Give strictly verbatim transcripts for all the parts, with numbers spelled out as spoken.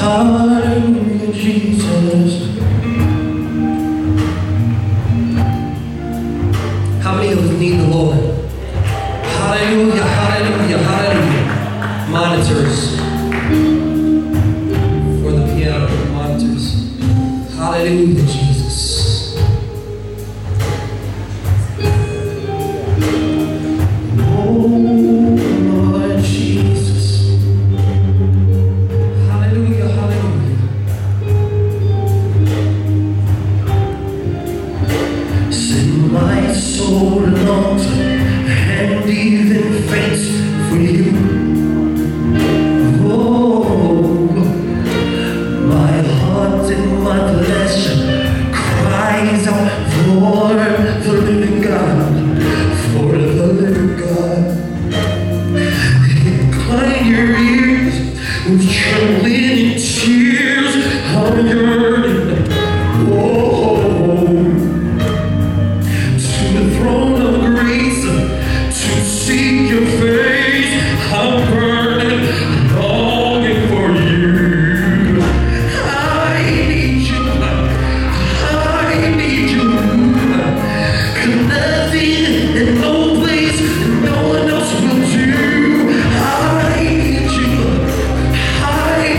Hallelujah, Jesus. How many of us need the Lord? Hallelujah, hallelujah, hallelujah. Monitors. For the piano, monitors. Hallelujah, Jesus. Oh, Lord Jesus. Hallelujah, hallelujah. Send my soul longs and even faints for you. Oh, my heart and my flesh cries out for the living God, for the living God. Incline your ears with trembling and tears of yearning. Oh, to the throne of grace to seek your face. I'm burning, longing for you. I need you. I need you. 'Cause nothing and no place and no one else will do. I need you. I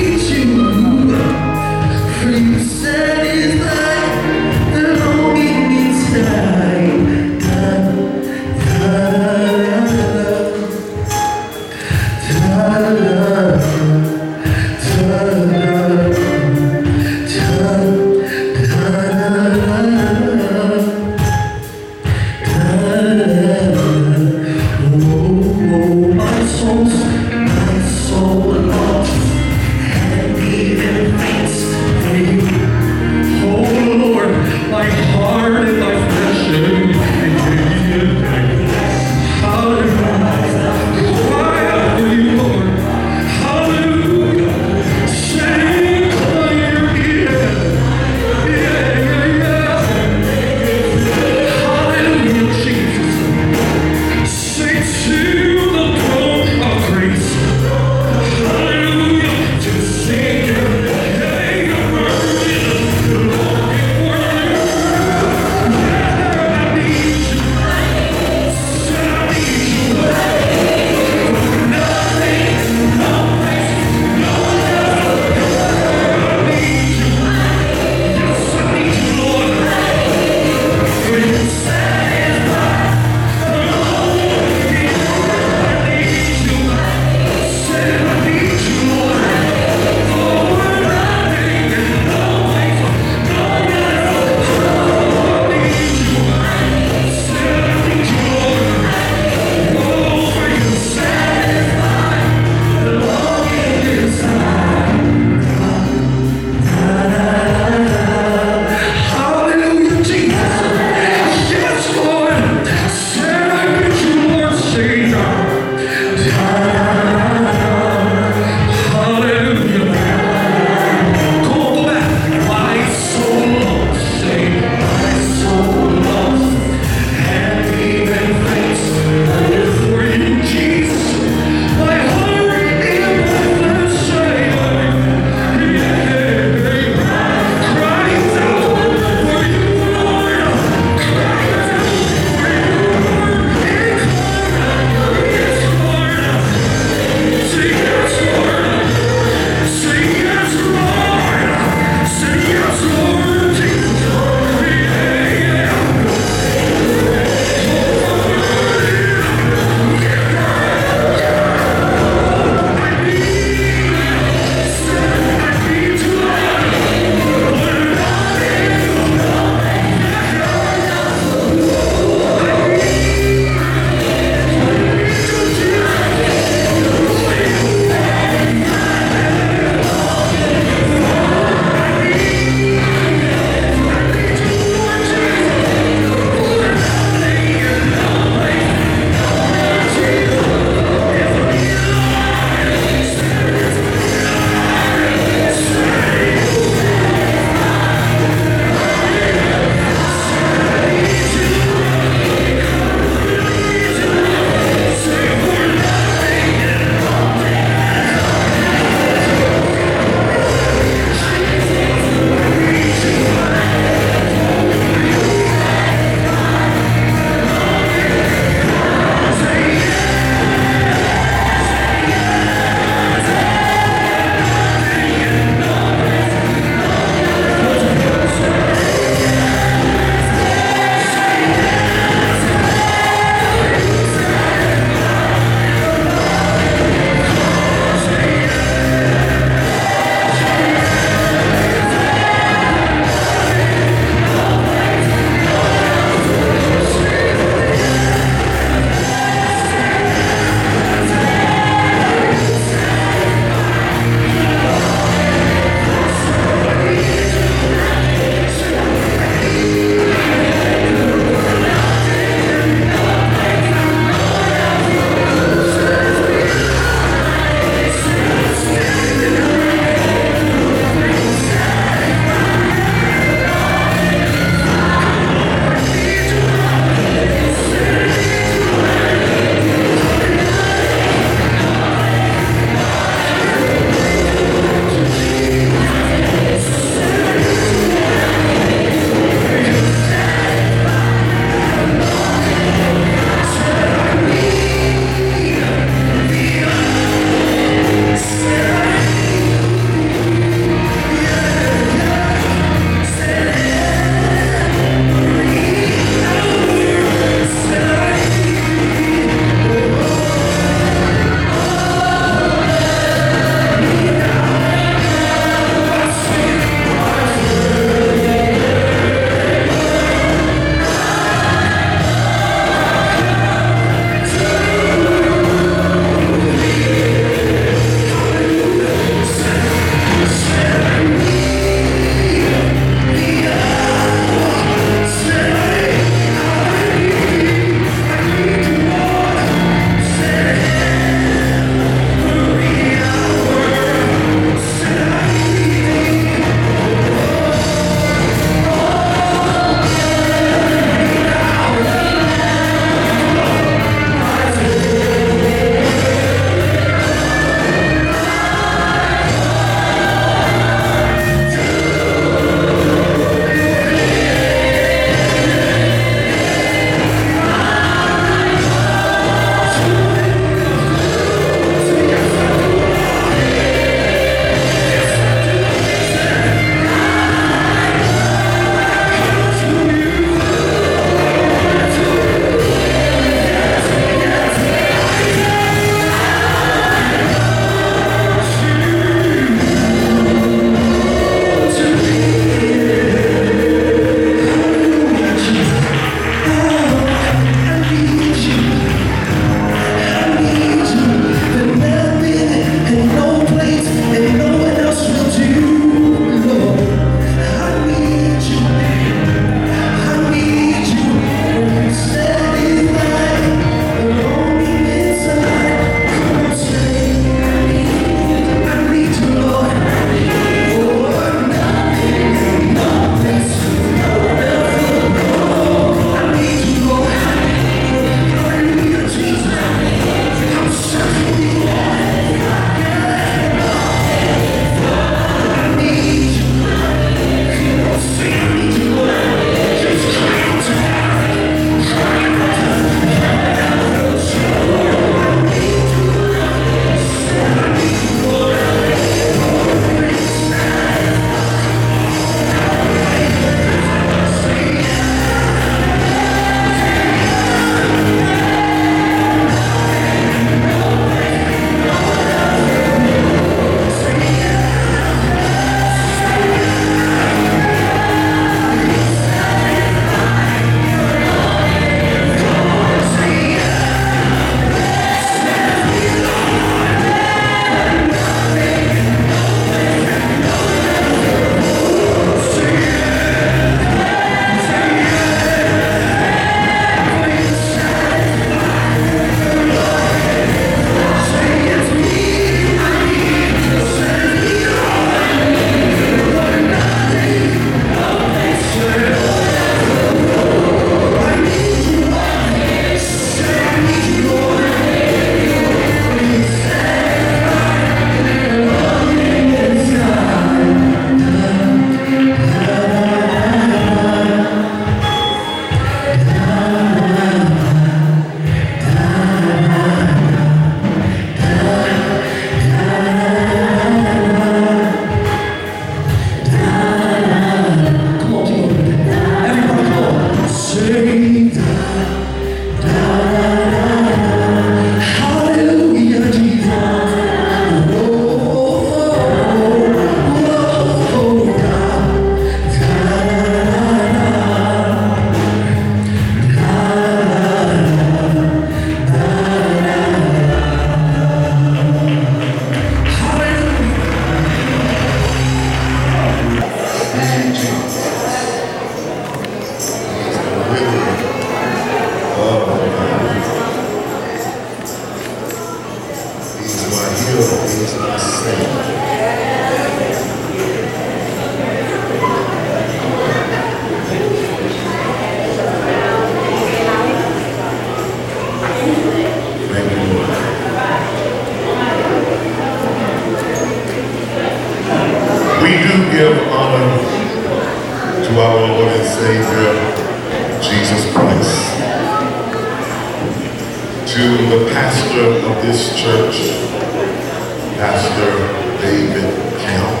to the pastor of this church, Pastor David Camp,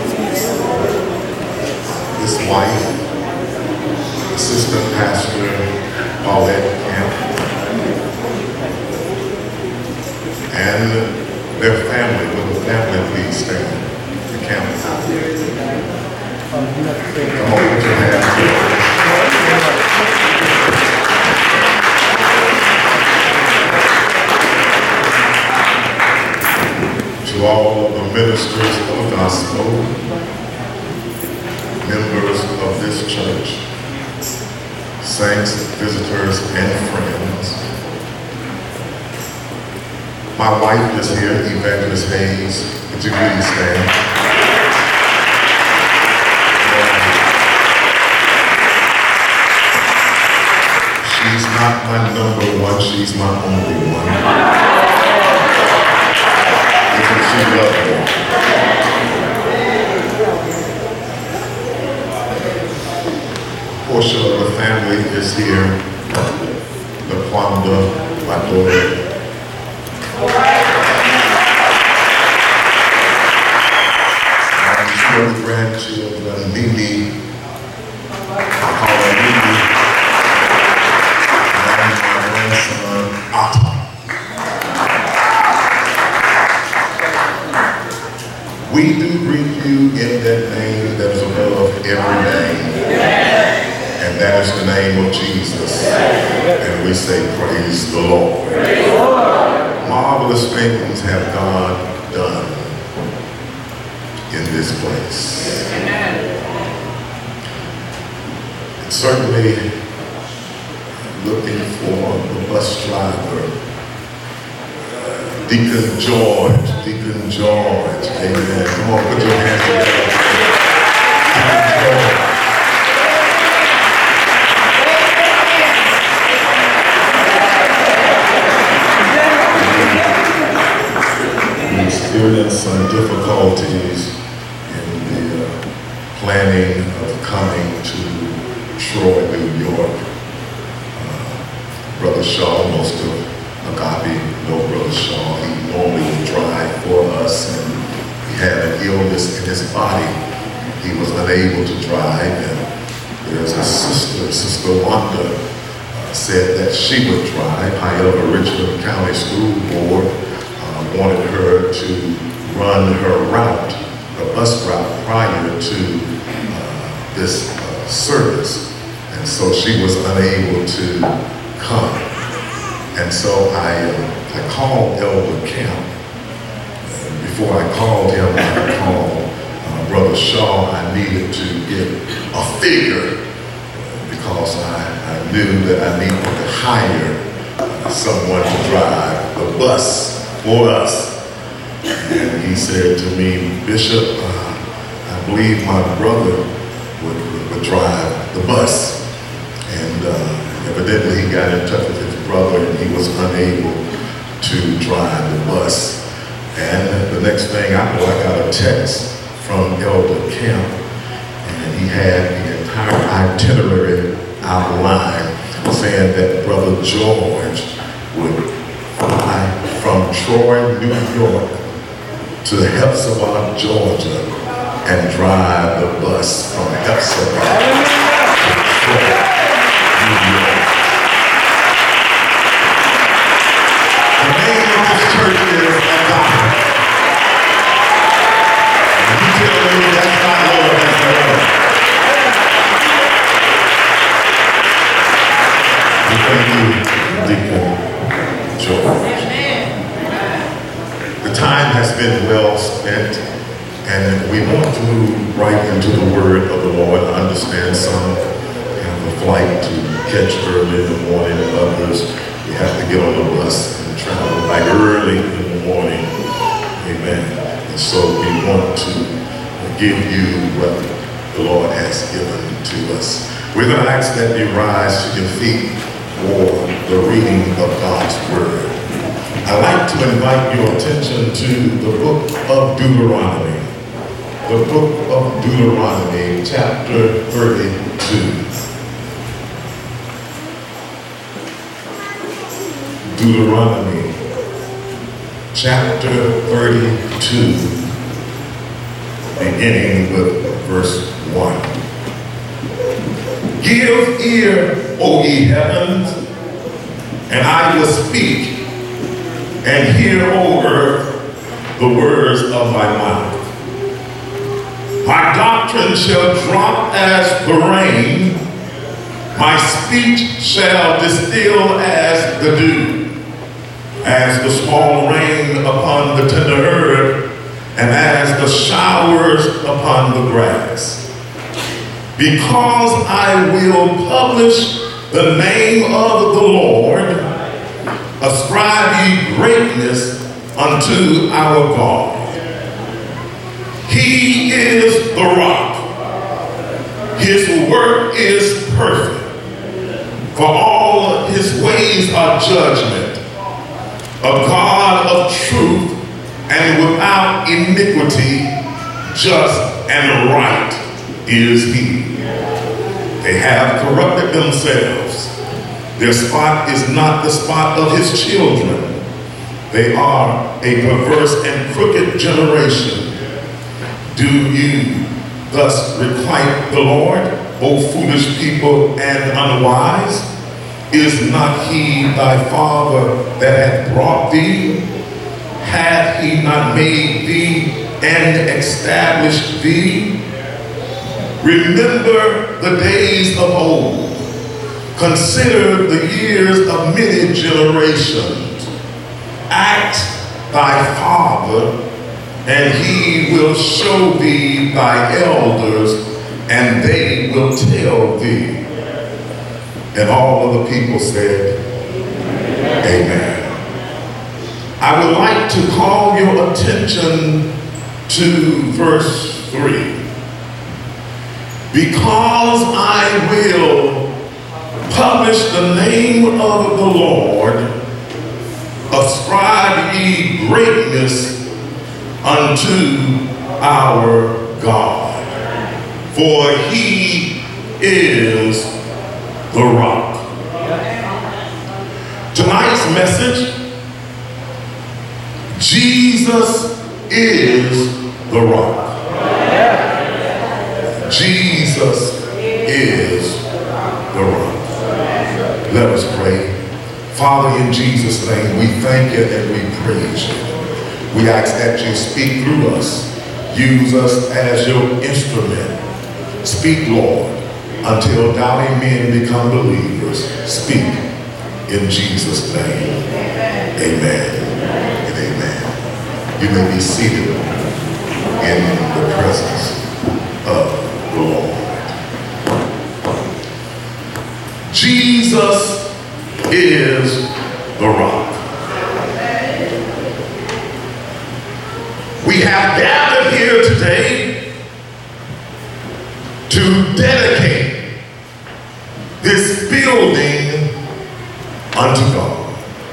his wife, Assistant Pastor Paulette Camp, and their family. Will the family please stand? The Camps. Come on, put your hands together. To all of the ministers of the gospel, members of this church, saints, visitors, and friends. My wife is here, Evangelist Hayes. Would you please stand? She's not my number one, she's my only one. Because she loves me. Portion of the family is here. LaQuanda, my daughter. My two grandchildren, Mimi, I call her Mimi, and my grandson, Otto. We do greet you in that name that is above every name. And that is the name of Jesus. And we say, praise the Lord. Marvelous things have God done in this place. And certainly looking for the bus driver, Deacon George, Deacon George, amen. Come on, put your hands together. Deacon George. We experienced some difficulties in the uh, planning of coming to Troy, New York. Uh, Brother Shaw, most of Agape, no Brother Shaw, he normally would drive for us, and he had an illness in his body. He was unable to drive, and there's a sister, Sister Wanda, uh, said that she would drive. However, Richland County School Board uh, wanted her to run her route, her bus route, prior to uh, this uh, service, and so she was unable to come. And so I, uh, I called Elder Camp. And before I called him, I called uh, Brother Shaw. I needed to get a figure uh, because I, I knew that I needed to hire uh, someone to drive the bus for us. And he said to me, Bishop, uh, I believe my brother would, would, would drive the bus. And uh, evidently he got in touch with his brother, and he was unable to drive the bus. And the next thing I know, I got a text from Elder Camp, and he had the entire itinerary outlined, saying that Brother George would fly from Troy, New York to Hepzibah, Georgia, and drive the bus from Hepzibah to Troy, New York. The name of this church is Agape. And you tell me that's not Lord, that's the Lord. We thank you, Deacon George. The time has been well spent, and we want to move right into the word of the Lord. I understand some have a flight to catch early in the morning, and others you have to get on the bus and travel back early in the morning. Amen. And so we want to give you what the Lord has given to us. We're going to ask that you rise to your feet for the reading of God's word. I'd like to invite your attention to the book of Deuteronomy. The book of Deuteronomy, chapter thirty-two. Deuteronomy chapter thirty-two, beginning with verse one. Give ear, O ye heavens, and I will speak, and hear, O earth, the words of my mouth. My doctrine shall drop as the rain, my speech shall distill as the dew, as the small rain upon the tender herb, and as the showers upon the grass. Because I will publish the name of the Lord, ascribe ye greatness unto our God. He is the rock. His work is perfect. For all his ways are judgment. A God of truth and without iniquity, just and right is he. They have corrupted themselves. Their spot is not the spot of his children. They are a perverse and crooked generation. Do you thus requite the Lord, O foolish people and unwise? Is not he thy father that hath brought thee? Hath he not made thee and established thee? Remember the days of old. Consider the years of many generations. Ask thy father, and he will show thee thy elders, and they will tell thee. And all of the people said, Amen. I would like to call your attention to verse three. Because I will publish the name of the Lord, ascribe ye greatness unto our God, for he is the rock. Tonight's message, Jesus is the rock. Jesus is the rock. Let us pray. Father, in Jesus' name, we thank you and we praise you. We ask that you speak through us. Use us as your instrument. Speak, Lord, until doubting men become believers. Speak in Jesus' name. Amen and amen. You may be seated in the presence of the Lord. Jesus is the rock. We have gathered here today to dedicate this building unto God.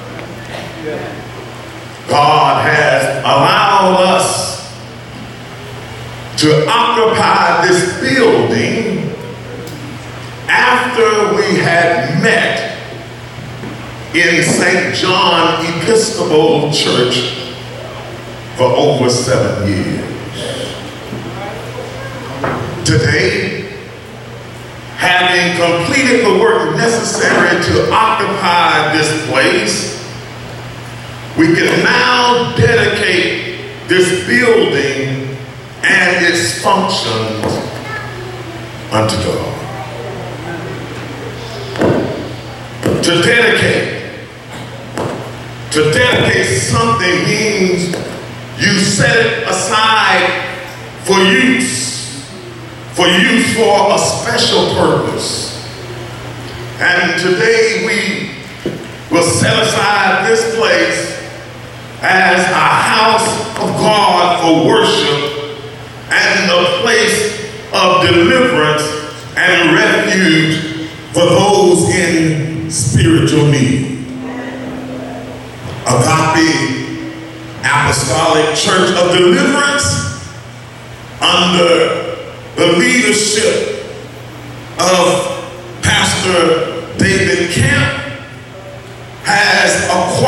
God has allowed us to occupy this building after we had met in Saint John Episcopal Church for over seven years. Today, having completed the work necessary to occupy this place, we can now dedicate this building and its functions unto God. To dedicate, to dedicate something means you set it aside for use, for use for a special purpose. And today we will set aside this place as a house of God for worship and a place of deliverance and refuge for those in spiritual need. Agape Apostolic Church of Deliverance, under the leadership of Pastor David Camp, has acquired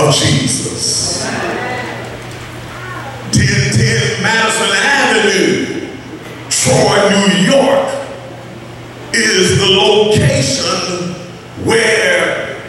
of Jesus. ten ten Madison Avenue, Troy, New York, is the location where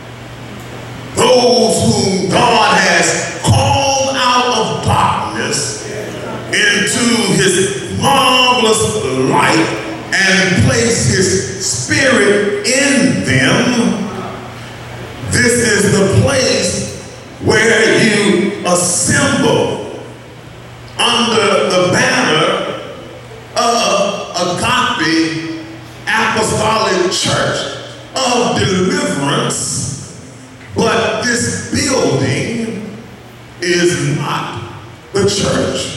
those whom God has called out of darkness into his marvelous light and placed his spirit in them. This is the place where you assemble under the banner of Agape Apostolic Church of Deliverance, but this building is not the church.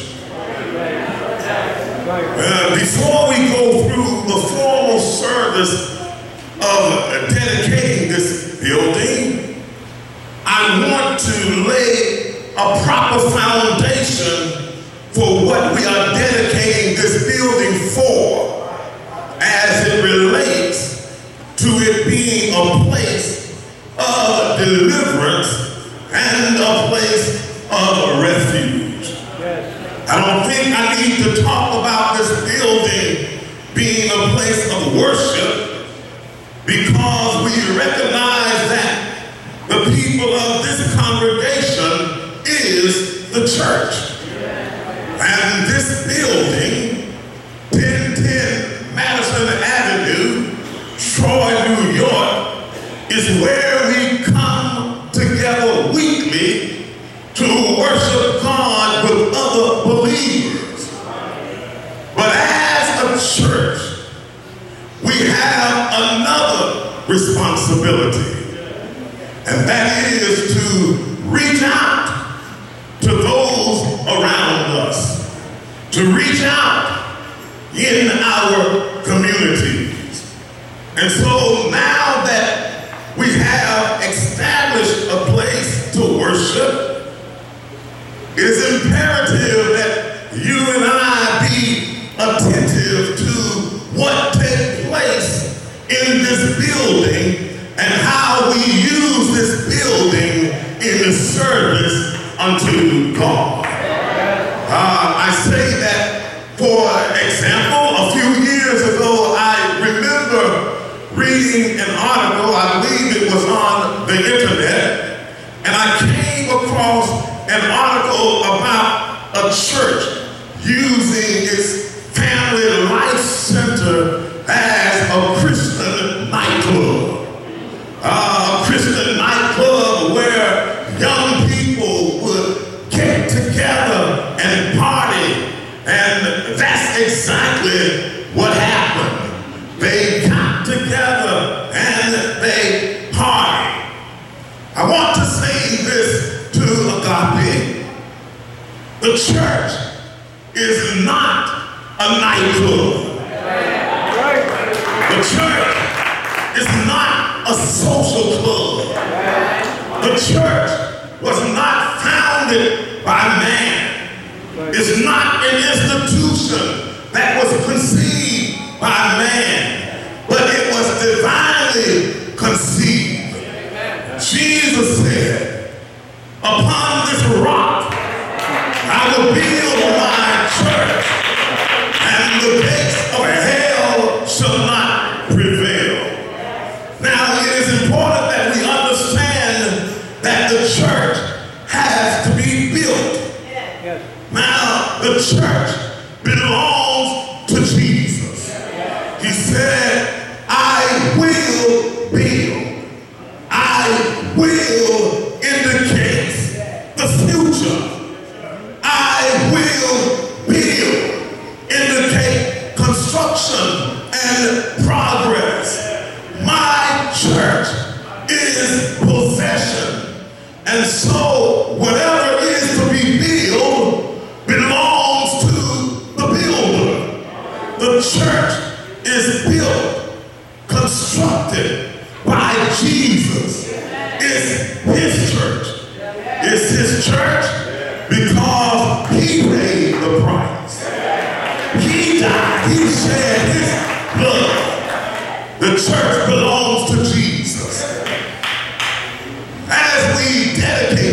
Uh, before we go through the formal service of dedicating this building, I want to lay a proper foundation for what we are dedicating this building for, as it relates to it being a place of deliverance and a place of refuge. I don't think I need to talk about this building being a place of worship, because we recognize that the people of this congregation is the church. And this building, ten ten Madison Avenue, Troy, New York, is where we come together weekly to worship God with other believers. But as a church, we have another responsibility, and that is to reach out to those around us, to reach out in our communities. And so now that we have established a place to worship, it is imperative that you and I be attentive to what takes place in this building and how we use this building in the service unto God. Uh, I say that, for example, a few years ago, I remember reading an article, I believe it was on the internet, and I came across an article about a church using its Family Life Center as a Christian nightclub. Uh, a Christian nightclub where young people would get together and party. And that's exactly what happened. They got together and they party. I want to say this to Agape. The church is not a nightclub. The church is not a social club. The church was not founded by man. It's not an institution that was conceived by man, but it was divinely conceived. Jesus said, "Upon this rock I will build my church, and the gates of hell shall not prevail." Now, it is important that we understand that the church has to be built. Now, the church belongs to Jesus. He said, "I will build. I will indicate the future. I will build, indicate construction and progress. My church is possession. And so whatever is to be built belongs to the builder. The church is built, constructed by Jesus. It's his church. It's his church because he paid the price. He died. He shed his blood. The church belongs to Jesus. As we dedicate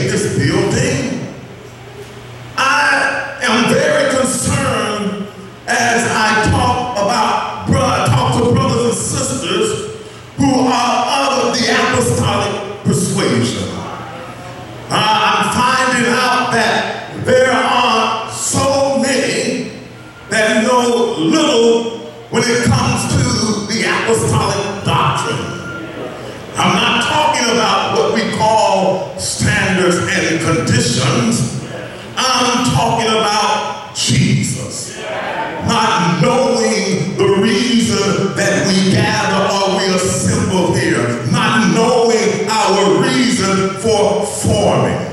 and sisters who are of the apostolic persuasion. Uh, I'm finding out that there are so many that know little when it comes to the apostolic doctrine. I'm not talking about what we call standards and conditions. I'm talking about Jesus. Not knowing the reason that we gather or we assemble here. Not knowing our reason for forming.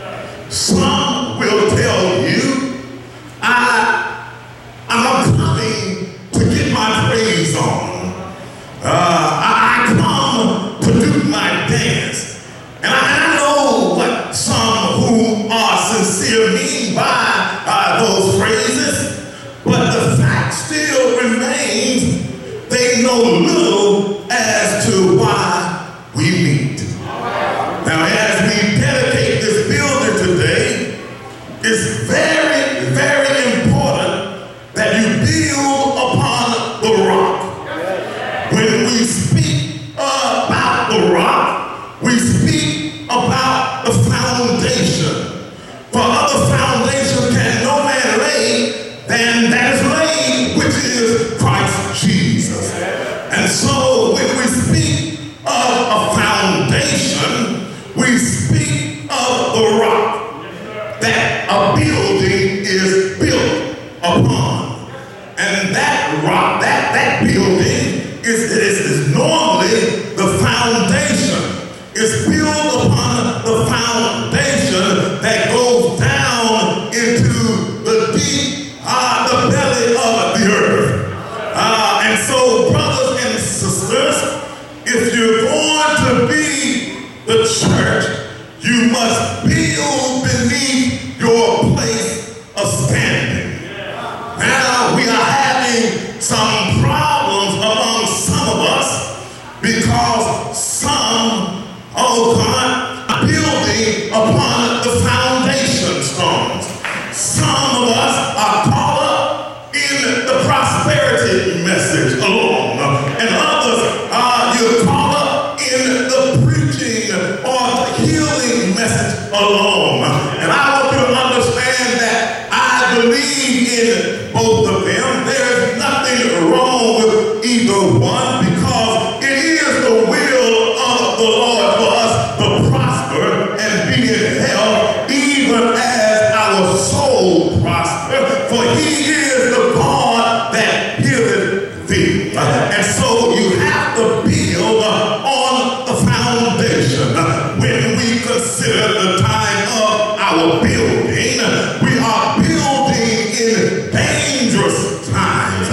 Some will tell you, I, I'm coming to get my praise on. Uh, I, I come to do my dance. And I, I know what some who are sincere mean by uh, those phrases, but the fact still remains they know little as to why we meet. Now, as we dedicate this building today, it's very, very important that you build upon the rock. When we speak about the rock, we speak about the foundation. For other foundation can no man lay than that is laid, which is Christ Jesus. And so when we speak of a foundation, we speak of the rock that a building is built upon. And that rock, that, that building is, is, is normally the foundation. It's built upon the foundation that goes down into the deep, uh, the belly of the earth. Uh, and so, brothers and sisters, if you're going to be the church, you must build beneath your place of standing. Now, we are having some problems among some of us because some, oh God, are building upon the foundation stones. Some of us are caught up in the prosperity message alone, and others are you're caught up in the preaching or the healing message alone. And I want you to understand that I believe in both of them. There's nothing wrong with either one because it is the will of the Lord for us to prosper and be in health, even as our soul prosper. For he is the God that healeth thee. And so you have to build on the foundation. When we consider the time of our building, we are building in dangerous times.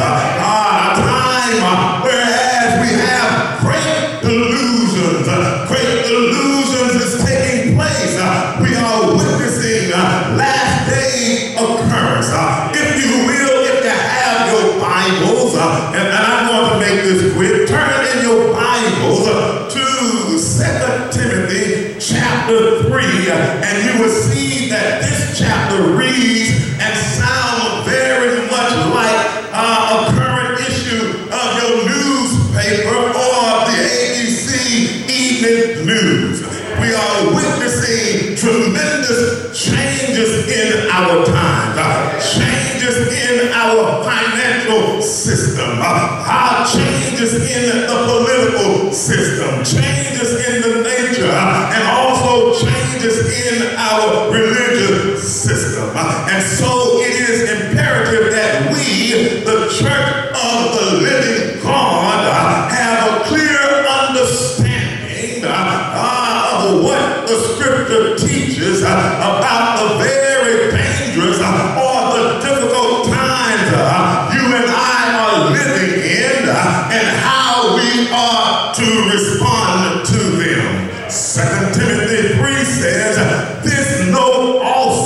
A time whereas we have great delusions, great delusions is taking place. We are witnessing last day occurrence. If you will, if you have your Bibles, and, and I'm going to make this quick, turn in your Bibles to Second Timothy chapter three, and you will see that this chapter reads and sounds very much like uh, a current issue of your newspaper or the A B C Evening News. We are witnessing tremendous changes in our time, uh, changes in our financial system, uh, changes in the political system, changes in the nature, uh, and also changes in our religious system. Uh, and so it is imperative that we, the church of the living God, uh, have a clear understanding uh, uh, of what the scripture teaches uh, about the very dangerous uh, or the difficult times uh, you and I are living in uh, and how we are to respond to them. Second Timothy three says, this know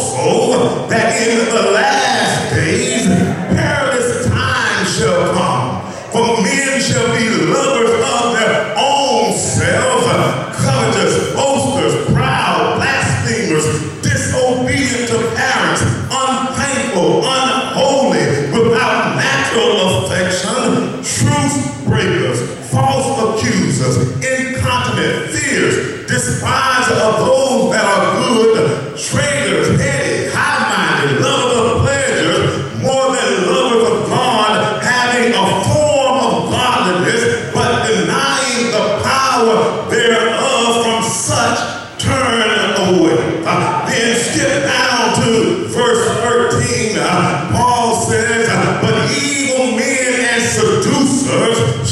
also that in the last days perilous times shall come. For men shall be lovers of their own selves, covetous, boasters, proud, blasphemers, disobedient to parents, unthankful, unholy, without natural affection, truth breakers,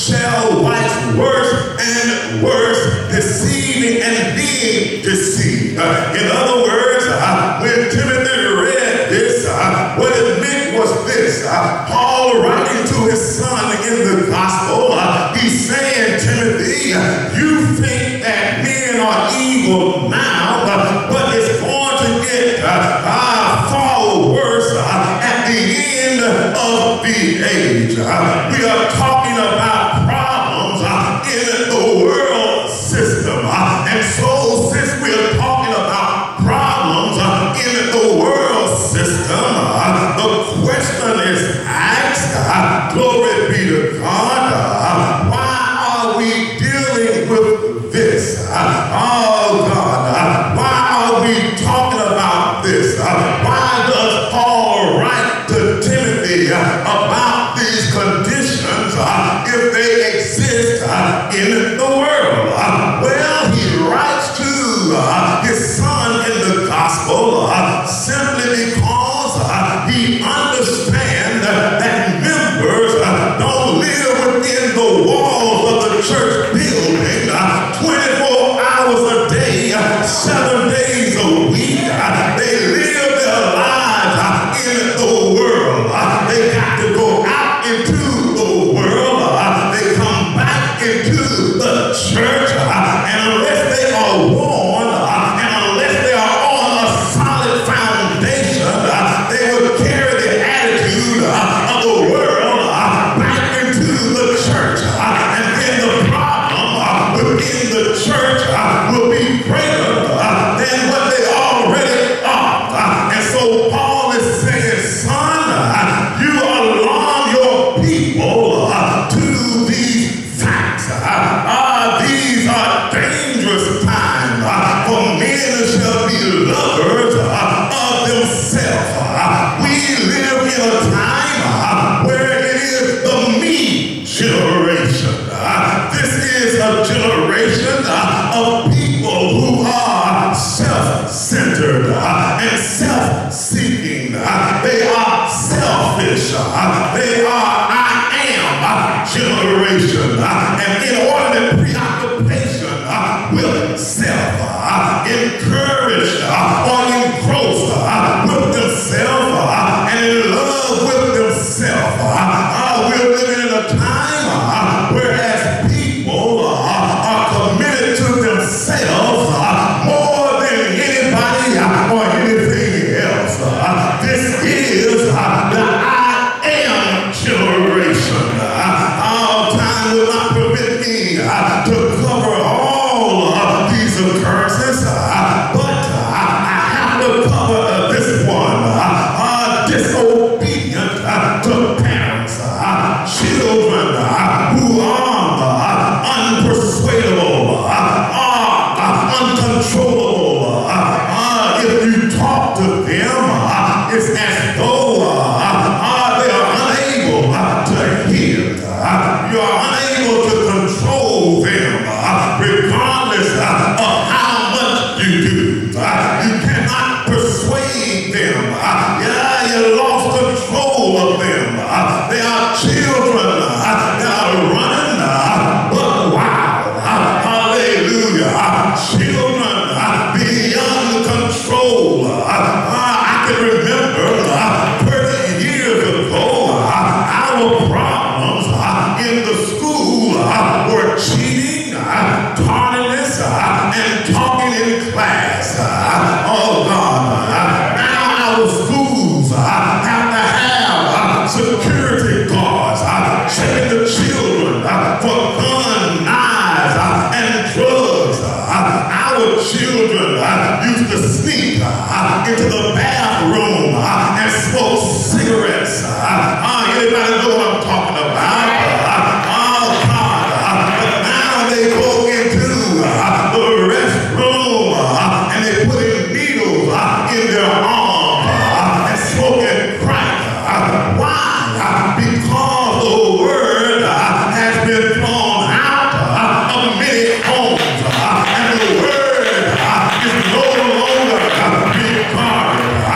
shall wax worse and worse, deceiving and being deceived. Uh, in other words, uh, when Timothy read this, uh, what it meant was this. Uh, Paul writing to his son in the gospel, uh, he's saying, Timothy, uh, you think that men are evil now, uh, but it's going to get uh, uh, far worse uh, at the end of the age. Uh, we are talking about problems uh, in the world system. Uh, and so since we're talking about problems uh, in the world system, uh, the question is asked, uh, glory be to God, uh, why are we dealing with this? Uh, oh God, uh, why are we talking about this? Uh, why does Paul write to Timothy uh, about these conditions uh, if they exist uh, in the world? Uh, well, he writes to uh, his son in the gospel uh, simply because uh, he understands uh, that members uh, don't live within the walls of the church building uh, twenty-four hours a day, uh, seven days a week. Uh, they live their lives uh, in the world. Uh, they got to go out into the world. Uh, they come back into the church. Uh, and unless they are warned, uh, and unless they are on a solid foundation, uh, they will carry the attitude uh, of the world uh, back into the church. Uh, and then the problem uh, within the church uh, will be greater uh, than what they already are. Uh, and so Paul is saying, son, uh, you alarm your people uh, to these facts. Uh, uh, these are dangerous times uh, for men shall be lovers uh, of themselves. Uh, we live in a time uh, where it is the me generation. Uh, this is a generation uh, of people who are self-centered uh, and self-seeking. Uh, they are selfish. Uh, they are I am uh, generation. Uh, and in order to preoccupation uh, with self, uh, encouraged uh, or engrossed uh, with themselves uh, and in love with themselves. Uh, uh, we're living in a time uh, whereas people uh, are committed to themselves uh, more than anybody uh, or anything else. Uh, this is uh, the I am generation. Uh, all time will not permit me uh, to cover all of these occurrences, uh, but uh, I have to cover uh, this one. Uh, uh, disobedient uh, to parents, uh, children uh, who are uh, unpersuadable, uh, are uh, uncontrollable. Uh, uh, if you talk to them, uh, it's as though uh, uh, they are unable uh, to hear. Uh, you are unable to control them, uh, regardless uh, of how much you do. Uh, you cannot persuade them. Uh, yeah, you lost control of them. Uh, they are children uh, that are running, uh, but wow, uh, hallelujah, uh, children uh, beyond control. Uh, uh, I can remember uh, thirty years ago, uh, our problems uh, in the school uh, were cheating, uh, tardiness, uh, and talking in class. Uh, oh God, uh, now our schools uh, have to have uh, security guards uh, checking the children uh, for gun, knives, uh, and drugs. Uh, our children uh, used to sneak uh, into the bathroom uh, and smoke cigarettes. Uh, uh, anybody know what I'm talking about? Uh, oh God, uh, but now they go into uh, the restroom uh, and they put in needles uh, in their arm uh, and smoking crack. Uh, why? Uh, because the word uh, has been thrown out uh, of many homes uh, and the word uh, is no longer uh, regarded. Uh,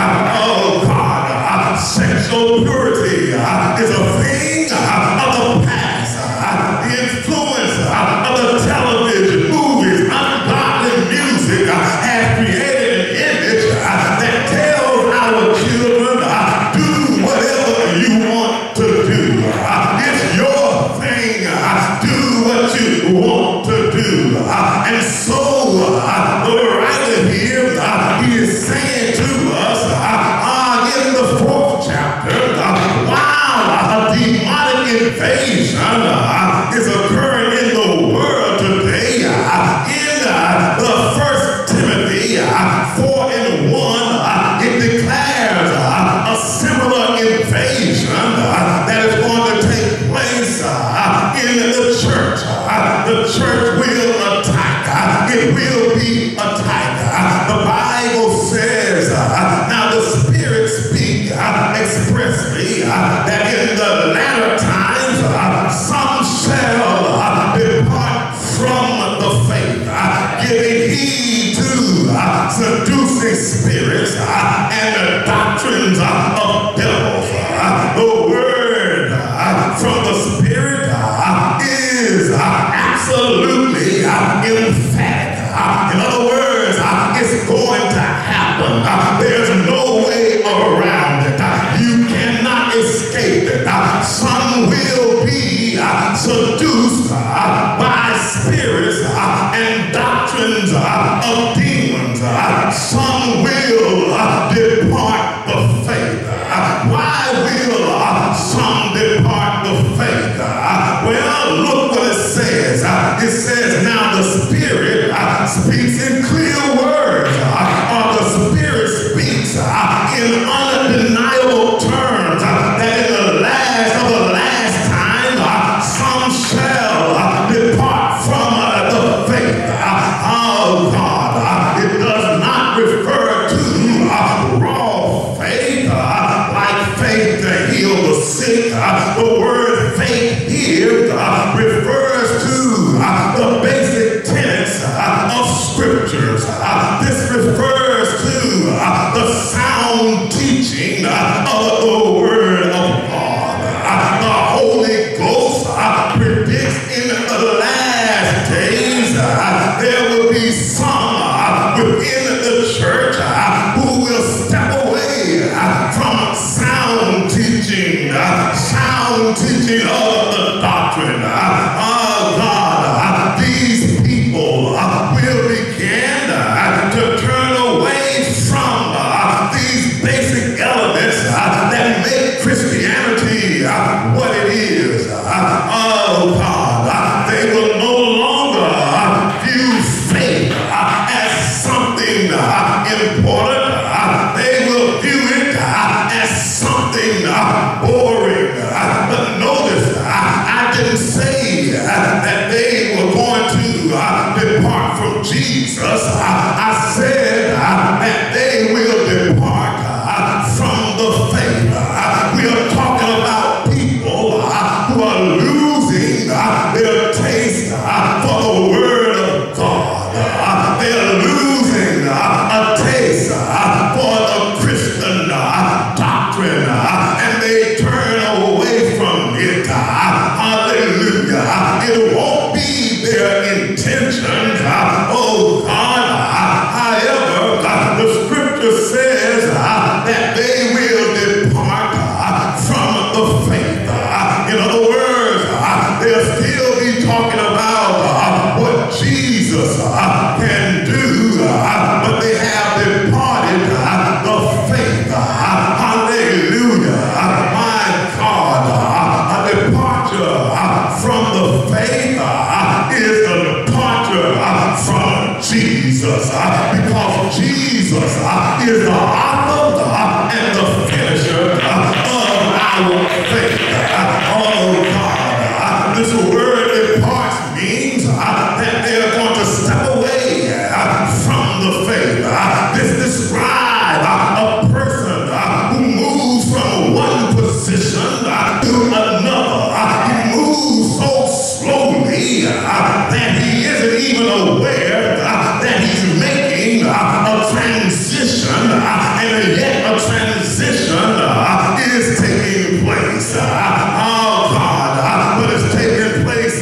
influence uh, of the television, movies, ungodly music uh, has created an image uh, that tells our children, uh, do whatever you want to do. Uh, it's your thing. Uh, do what you want to do. Uh, and so uh, the writer here, uh, he is saying to us uh, uh, in the fourth chapter, uh, wow, a demonic invasion uh, is occurring in the world today. Uh, in uh, the First Timothy uh, four and one, uh, it declares uh, a similar invasion uh, that is going to take place uh, in the church. Uh, the church will attack. Uh, it will be attacked. Uh, the Bible says, uh, now the Spirit speak uh, expressly uh, that in the latter times uh, some shall uh, depart from the faith, uh, giving heed to uh, seducing spirits uh, and the doctrines uh, of devils. Uh, the word uh, from the Spirit uh, is uh, absolutely uh, emphatic. Uh, in other words, uh, it's going to happen. Uh, there's no way around it. Uh, you cannot escape it. Uh, some will be uh, seduced uh, by spirits uh, and doctrines uh, of demons. Uh, some will uh, depart the faith. Uh, why will uh, some depart the faith? Uh, well, look what it says. Uh, it says, now the Spirit uh, speaks in clear words, uh, or the Spirit speaks uh, in undeniable terms, uh, that in the last of the last time, uh, some shall uh, depart from uh, the faith. Uh, oh God, uh, it does not refer to uh, raw faith, uh, like faith to heal the sick. Uh, the word faith here uh, refers to uh, the basic tenets uh, of scriptures. Uh, this refers to uh, the sound teaching uh, of the word of God. Uh, the Holy Ghost uh, predicts in the last days uh, there will be some uh, within the church uh, who will step away uh, from sound teaching, uh, sound teaching of the doctrine. Uh, oh God, uh, these people uh, will begin uh, to turn away from uh, these basic elements uh, that make Christianity uh, what it is. Uh, oh God, uh, they will no longer uh, view faith uh, as something uh, important. Uh, they will view it uh, as something uh, boring. Uh, but notice, uh, I didn't say uh, that they were going to uh, depart from Jesus. Uh, I said uh, that they will depart uh, from the faith. Uh, we are talking about people uh, who are losing uh, their taste uh, for the Word of God. Uh, they are losing uh, a taste uh, for the Christian uh, doctrine, uh, and they turn away from it. Uh, hallelujah. It won't be their intention. Uh, oh God. Uh, however, uh, the scripture says uh, that they will depart uh, from the faith. Uh, in other words, uh, they'll still be talking about uh, what Jesus uh, can do, uh, but they have departed uh, the faith. Uh, hallelujah. Uh, my God, uh, a departure uh, from the faith uh, is a departure uh, from Jesus, uh, because Jesus uh, is the author uh, and the finisher uh, of our faith. Uh, oh God, uh, this word departs means uh, that they're going to step away uh, from the faith. Uh, this describes uh, a person uh, who moves from one position uh, to another. Uh, he moves so slowly uh, that he isn't even aware uh, that he's making uh, a transition, uh, and yet a transition uh, is taking place. Uh, oh God, uh, but it's taking place uh,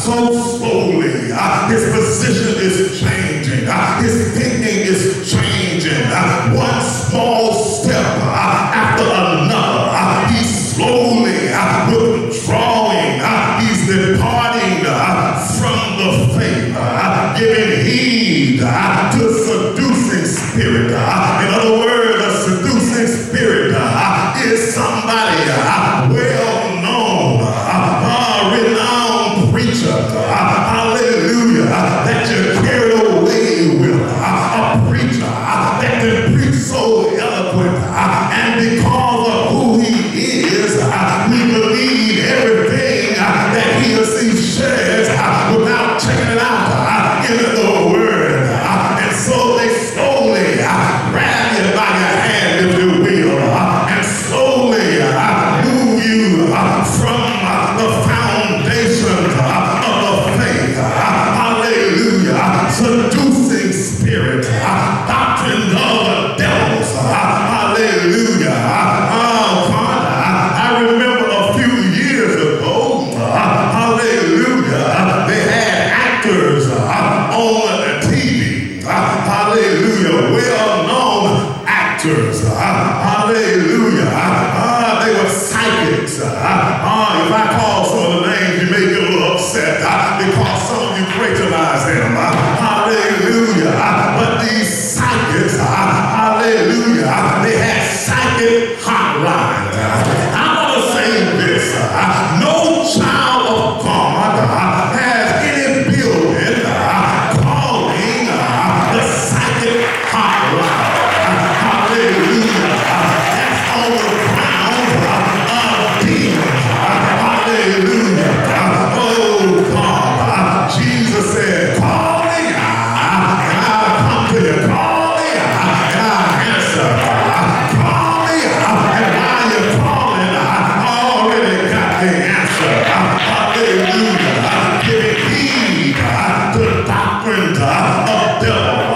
so slowly. Uh, his position is changing. Uh, his thinking is changing. Uh, one small step uh, after another. Uh, he's slowly uh, withdrawing. Uh, he's departing uh, from the faith, uh, giving heed uh, to seducing spirit. Uh, in other words, a seducing spirit uh, is somebody uh, well known, uh, uh, renowned preacher. Uh, hallelujah, uh, that you carried away with. Uh, a preacher uh, that can preach so eloquent, uh, and because of who he is, uh, we believe everything uh, that he or she shares uh, without checking it out uh, in the word. Uh, and so they slowly uh, grab you by your hand, if you will, uh, and slowly uh, move you uh, from uh, the foundation uh, of the faith. Uh, hallelujah. Seducing spirit, uh, doctrine of the devils. Uh, hallelujah. Oh, God, I, I remember a few years ago, uh, hallelujah, they had actors uh, on T V. Uh, hallelujah. Well-known actors. Uh, hallelujah. Uh, they were psychics. Uh, uh, if I call some of the names, you may get a little upset uh, because some of you patronize them. Uh, hallelujah. Uh, but these psychics, uh, hallelujah, they had psychic hotlines. Uh, I want to say this. Uh, no child of God uh, has any building uh, calling uh, the psychic hotline. Hallelujah. That's on the ground of demons. Hallelujah. Oh God. Jesus said, call me and I'll come to you. Call me and I'll answer. Call me and while you're calling, I already got the answer. Hallelujah. Giving heed to doctrines of devil.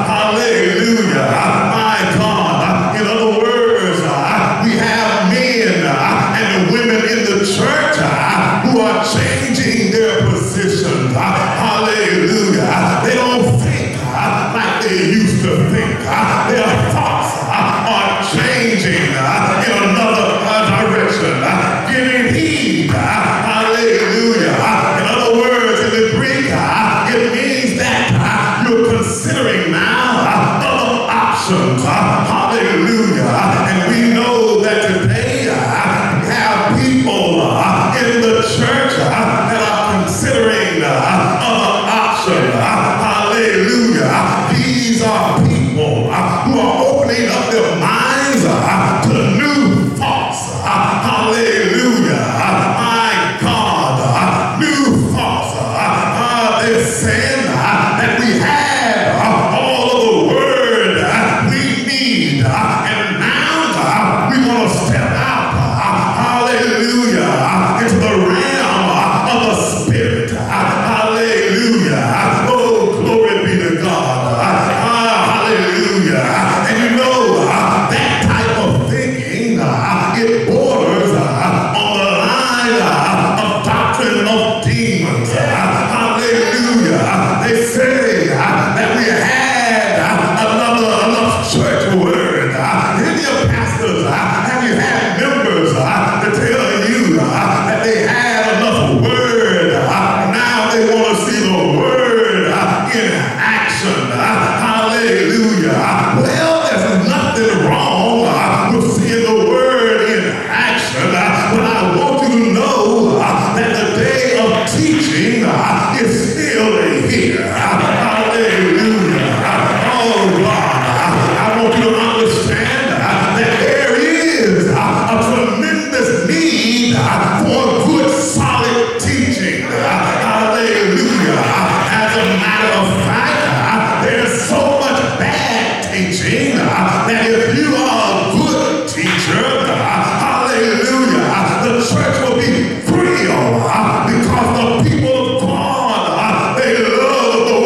Hallelujah. My God. In other words, uh, we have men uh, and women in the church uh, who are changing their positions. Uh, hallelujah. They don't think uh, like they used to think. Uh, their thoughts uh, are changing uh, in another uh, direction. Uh, giving heed. Uh, hallelujah. Uh, in other words, in the Greek, uh, it means that uh, you're considering now uh, other options. Uh, hallelujah. And we know that today uh, we have people uh, in the church uh, that are considering uh, other options. Uh, hallelujah. These are people uh, who are opening up their minds uh, to new thoughts. Uh, hallelujah. Uh, my God. Uh, new thoughts. Uh, uh, they're saying uh, that we have uh, all of the word uh, we need. Uh, and now uh, we're going to step out. Uh, hallelujah. Uh, into the realm uh, of the spirit. Uh, hallelujah. Oh, glory be to God. Uh, uh, hallelujah. And you know, uh, that type of thinking, uh, it borders uh, on the line uh, of doctrine of demons. Uh, hallelujah. They say uh, that we had uh, another enough church word. Uh, any of your pastors, uh, have you had members uh, to tell you uh, that they had enough word? Uh, now they want to see the word uh, in action. Uh, hallelujah. Well, there's nothing wrong uh, with seeing the word in action, uh, but I want you to know uh, that the day of teaching uh, is still here. Uh, hallelujah. Uh, oh God, uh, I want you to understand uh, that there is uh, a tremendous need uh, for good, solid teaching. Uh, hallelujah. Uh, as a matter of fact, uh, there's so much bad teaching uh, that if you are a good teacher, uh, hallelujah, uh, the church will be thrilled uh, because the people of God, uh, they love the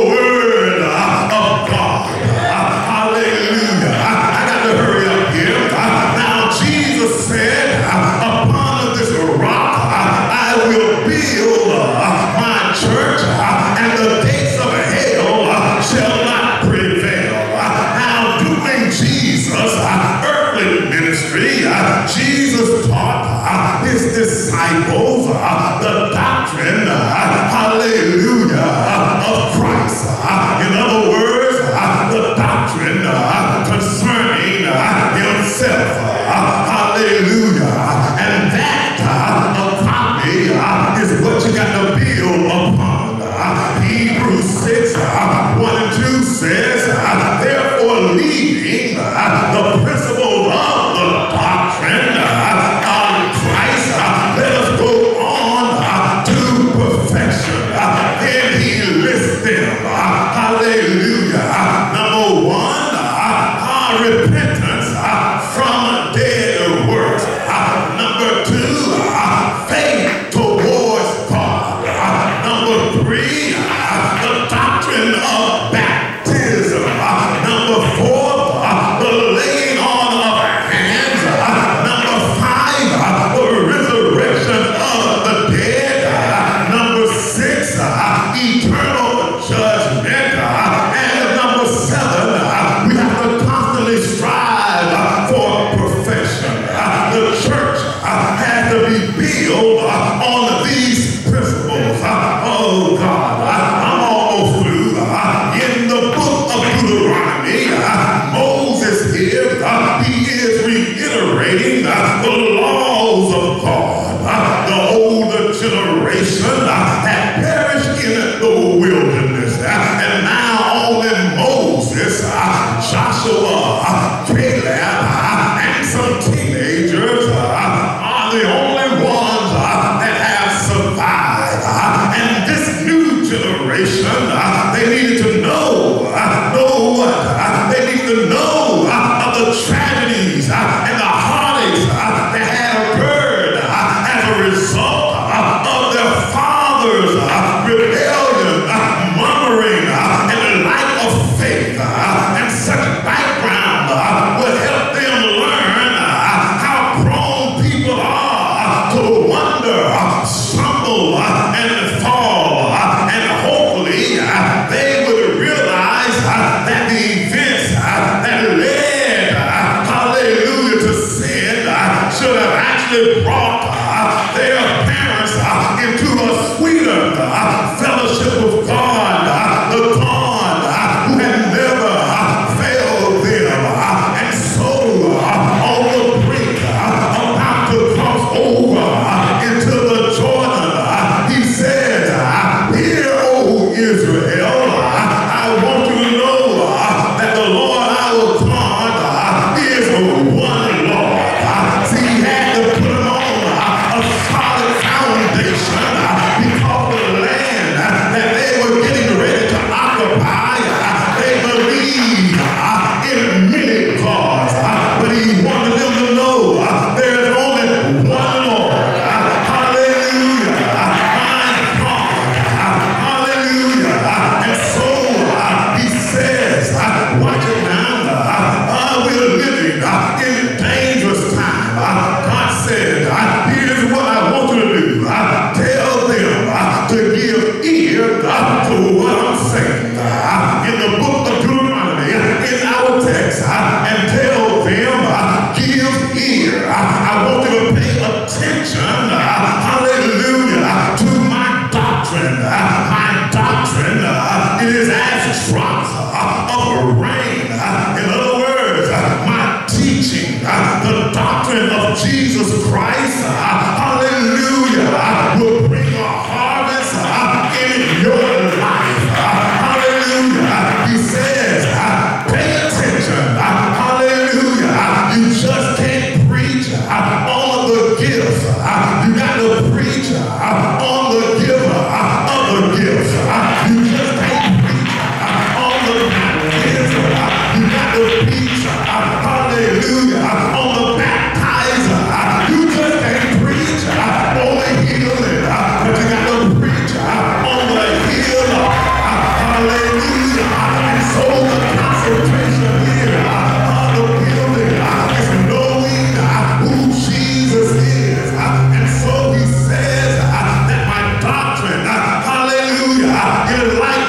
Hebrews six, uh, one and two says, uh, therefore leaving uh, the principle of the doctrine uh, of Christ, uh, let us go on uh, to perfection. Uh, then he lists them. Uh, hallelujah. Uh, number one, uh, uh, repentance uh, from dead works. Uh, number two, uh, faith towards God. Uh, number three, uh, the doctrine of baptism. Uh, number four, uh, the laying on of hands. Uh, number five, uh, the resurrection of the dead. Uh, number six, uh, eternal judgment. Uh, and number seven, uh, we have to constantly strive uh, for perfection. Uh, the church uh, has to be built uh, on these principles. Uh, oh God, uh, I'm almost through. Uh, in the book of Deuteronomy, uh, Moses here, uh, he is reiterating uh, the laws of God. Uh, the older generation uh, had perished in the wilderness. Uh, and now only Moses, uh, Joshua, uh, Caleb, uh, and some teenagers uh, are the only ones uh, that have survived. Uh, and this new generation, uh, they needed to know, uh, know what? Uh, they need to know uh, of the tragedies uh, and the heartaches uh, that had occurred uh, as a result uh, of their fathers' uh, rebellion, uh, murmuring, uh, and a lack of faith. Uh, and such background uh, would help them learn uh, how prone people are uh, to wander, uh, stumble, uh, and fall. Uh, and hopefully uh, they would realize uh, that the events uh, that led, uh, hallelujah, to sin uh, should have actually brought uh, their parents uh, into a sweeter uh, fellowship with God, uh, the God uh, who had never uh, failed them. Uh, and so uh, on the brink, uh, about to cross over uh, into the Jordan, uh, he said, uh, hear, O Israel, uh, I want you to know uh, that the Lord our God uh, is one Lord. Uh, see, he had to put him on uh, a solid foundation uh, because the land uh, that they were getting ready to occupy, uh, they believed uh, in many gods, uh, but he wanted them to know uh, there is only one Lord. Uh, hallelujah. Uh, my God. Uh, hallelujah. Uh, and so uh, he says, uh, watch it now. Uh, uh, we're living uh, in dangerous time. Uh, God said, uh, here's what I want you to do. Uh, tell them uh, to give ear uh, to what I'm saying. Uh, in the book of Deuteronomy, in our text, uh, and tell them, uh, give ear. Uh, I want you to pay attention, uh, hallelujah, to my doctrine. Uh, my doctrine, uh, it is as drops uh, of rain. Uh, in other words, uh, my teaching, uh, the doctrine of Jesus Christ, uh, hallelujah, uh, will bring a harvest uh, in your life. Uh, hallelujah. He says, uh, pay attention. Uh, hallelujah. Uh, you just can't preach uh, on the gifts. Uh, you got to preach uh, on the giver uh, of the gifts. Uh, you just can't preach uh, on the baptism. Uh, you got to preach, uh, hallelujah, uh, on the baptizer. Uh, you just can't preach uh, on the healing, uh, but you got to preach uh, on the healer. Uh, hallelujah. And so the concentration here uh, of the building uh, is knowing uh, who Jesus is. Uh, and so he says uh, that my doctrine, uh, hallelujah, is like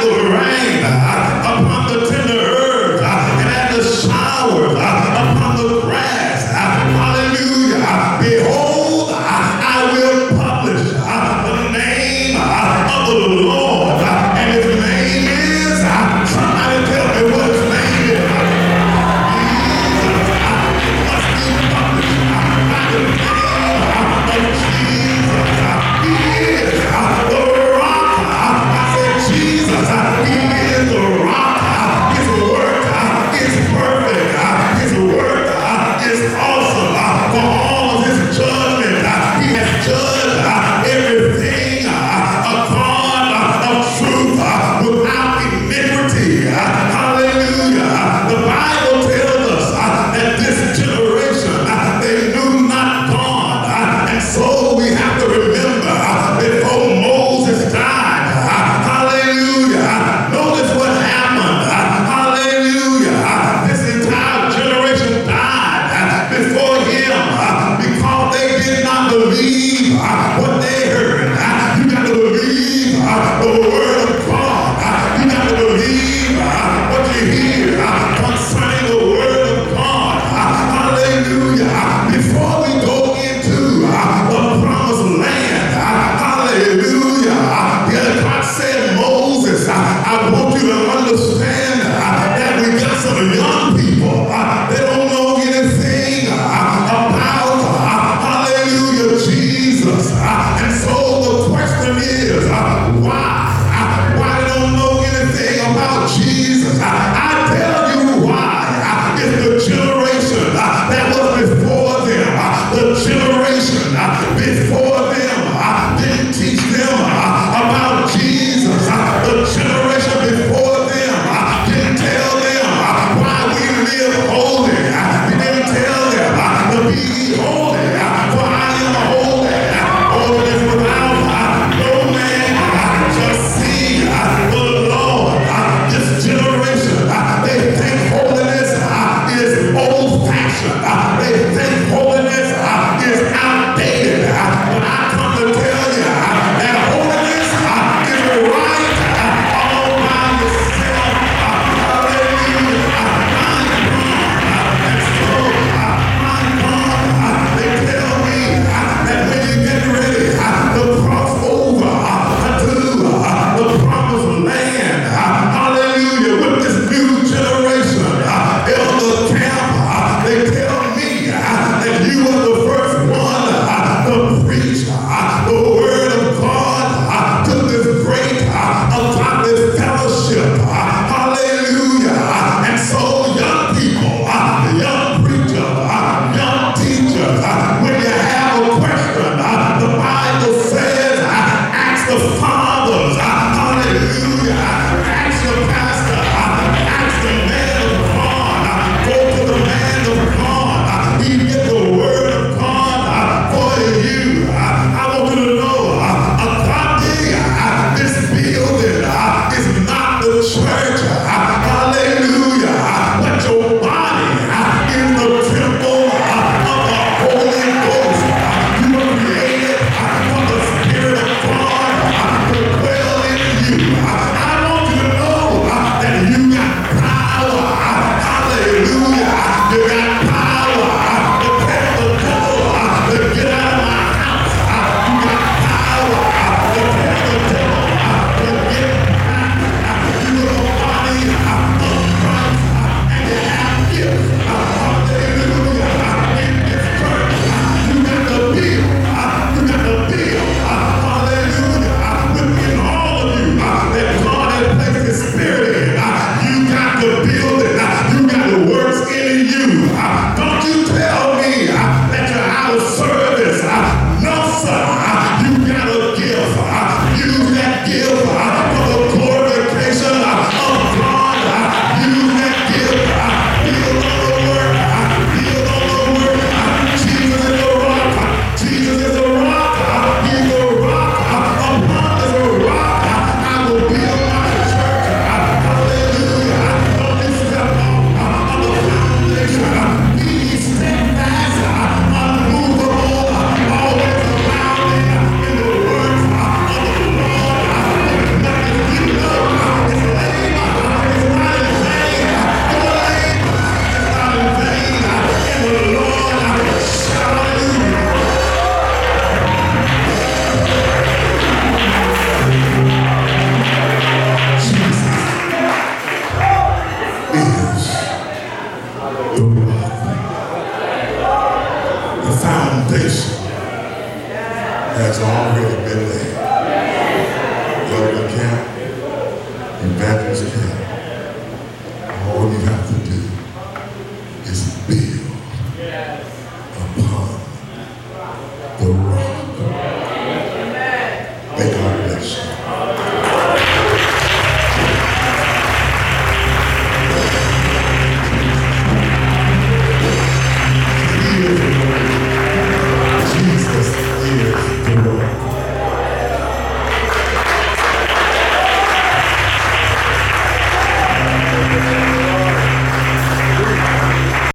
Evangelist Cal.